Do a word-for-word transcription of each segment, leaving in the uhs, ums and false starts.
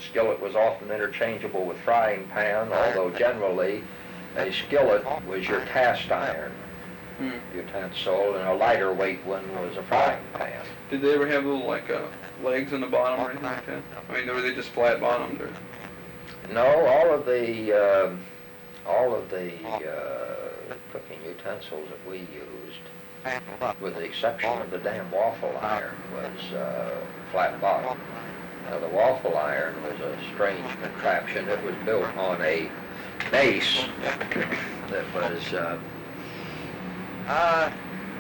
skillet was often interchangeable with frying pan, although generally a skillet was your cast iron Hmm. utensil, and a lighter weight one was a frying pan. Did they ever have little like uh, legs in the bottom or anything like that? I mean, were they just flat bottomed? Or? No, all of the uh, all of the uh, cooking utensils that we used, with the exception of the damn waffle iron, was uh, flat bottom. Now the waffle iron was a strange contraption. It was built on a base that was uh, uh,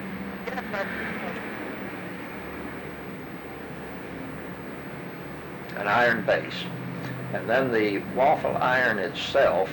an iron base. And then the waffle iron itself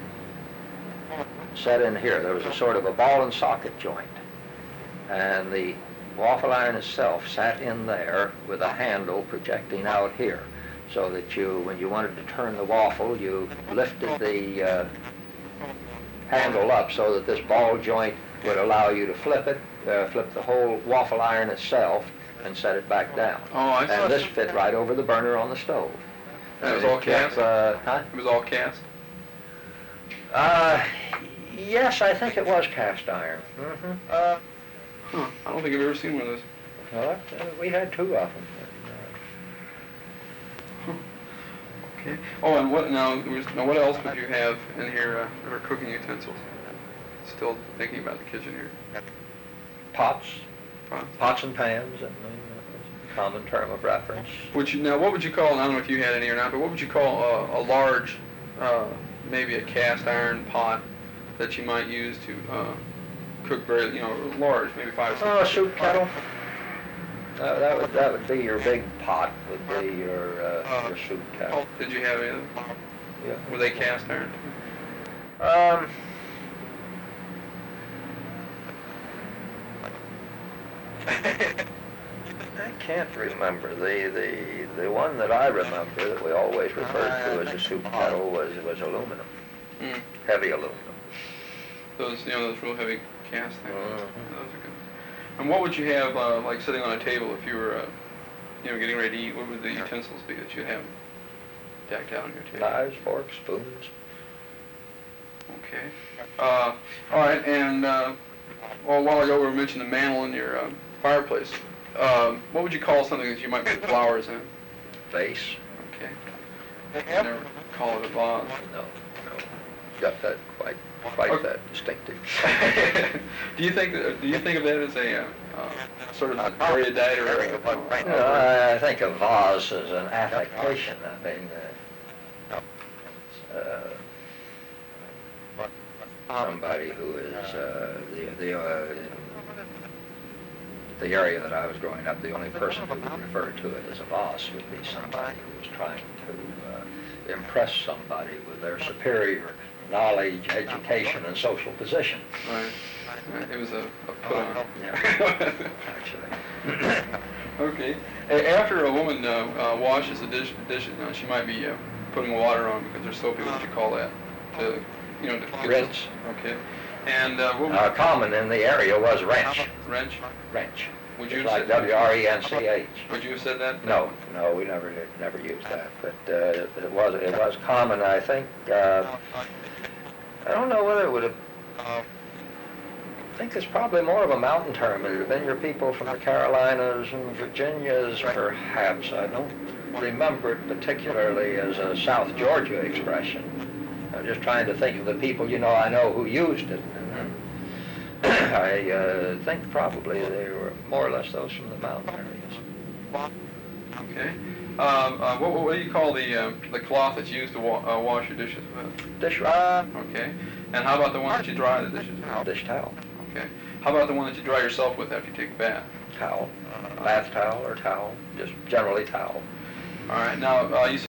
set in here. There was a sort of a ball and socket joint. And the waffle iron itself sat in there with a handle projecting out here. So that you, when you wanted to turn the waffle, you lifted the uh, handle up so that this ball joint would allow you to flip it, uh, flip the whole waffle iron itself, and set it back down. Oh, I see. And this fit right over the burner on the stove. And it was all cast? Uh, huh? It was all cast? Uh, yes, I think it was cast iron. Mm-hmm. Uh, huh. I don't think I've ever seen one of those. Well, uh, we had two of them. Okay. Oh, and what now? Now, what else would you have in here uh, for cooking utensils? Still thinking about the kitchen here. Pots, Pots. pots and pans, and uh, common term of reference. Would you now? What would you call? I don't know if you had any or not, but what would you call a, a large, uh, maybe a cast iron pot that you might use to uh, cook very, you know, large, maybe five or six. Oh, a soup kettle. Uh, that would that would be your big pot. Would be your uh, your soup kettle. Did you have any of them? Yeah. Were they cast iron? Um. I can't remember. The, the the one that I remember that we always referred to as a soup kettle was was aluminum, Mm. heavy aluminum. Those, you know, those real heavy cast things. Mhm. Yeah, those are good. And what would you have, uh, like, sitting on a table if you were, uh, you know, getting ready to eat? What would the utensils be that you'd have decked out on your table? Knives, forks, spoons. Okay. Uh, all right, and uh, well, a while ago we mentioned the mantle in your uh, fireplace. Um, what would you call something that you might put flowers in? Vase. Okay. You never call it a vase. No, no. Got that quite quite Okay. that distinctive. do you think that, do you think of that as a uh, uh, sort of erudite or? A, No, I think a vase is an affectation. I mean, uh, uh, somebody who is uh, the the uh, the area that I was growing up, the only person who would refer to it as a vase would be somebody who was trying to uh, impress somebody with their superior knowledge, education, and social position. Right. Right. It was a, a put on. Yeah, actually. Okay. A- After a woman uh, uh, washes the dish, dishes, now she might be uh, putting water on because they're soapy. What would you call that? To, you know, to get Rinse. Okay. And uh, what would Uh, common in the area was wrench. wrench? Wrench. Would you It's have like said W R E N C H. Would you have said that? No, no, we never did, never used that. But uh, it was it was common. I think. Uh, I don't know whether it would have. I think it's probably more of a mountain term. It would have been your people from the Carolinas and Virginias, perhaps. I don't remember it particularly as a South Georgia expression. I'm just trying to think of the people, you know, I know who used it. And I uh, think probably they were more or less those from the mountain areas. Okay. Um, uh, what, what do you call the uh, the cloth that's used to wa- uh, wash your dishes with? Dish rag. Okay. And how about the one that you dry the dishes with? Dish towel. Okay. How about the one that you dry yourself with after you take a bath? Towel. Bath towel or towel. Just generally towel. All right. Now, uh, you